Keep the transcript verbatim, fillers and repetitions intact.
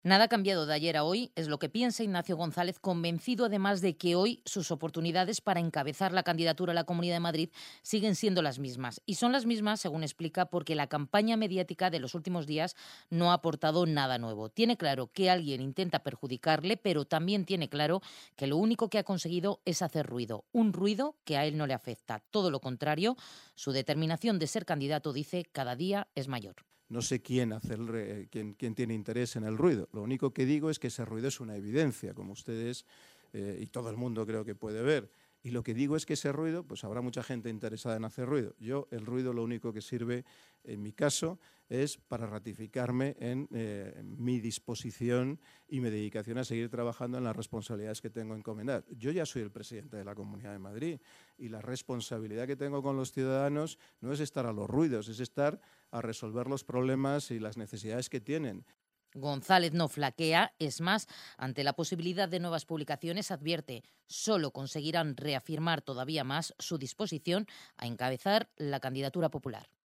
Nada ha cambiado de ayer a hoy, es lo que piensa Ignacio González, convencido además de que hoy sus oportunidades para encabezar la candidatura a la Comunidad de Madrid siguen siendo las mismas. Y son las mismas, según explica, porque la campaña mediática de los últimos días no ha aportado nada nuevo. Tiene claro que alguien intenta perjudicarle, pero también tiene claro que lo único que ha conseguido es hacer ruido. Un ruido que a él no le afecta. Todo lo contrario, su determinación de ser candidato, dice, cada día es mayor. No sé quién, hace el re, quién, quién tiene interés en el ruido. Lo único que digo es que ese ruido es una evidencia, como ustedes eh, y todo el mundo creo que puede ver. Y lo que digo es que ese ruido, pues habrá mucha gente interesada en hacer ruido. Yo, el ruido lo único que sirve, en mi caso, es para ratificarme en, eh, en mi disposición y mi dedicación a seguir trabajando en las responsabilidades que tengo encomendadas. Yo ya soy el presidente de la Comunidad de Madrid y la responsabilidad que tengo con los ciudadanos no es estar a los ruidos, es estar a resolver los problemas y las necesidades que tienen. González no flaquea, es más, ante la posibilidad de nuevas publicaciones advierte, solo conseguirán reafirmar todavía más su disposición a encabezar la candidatura popular.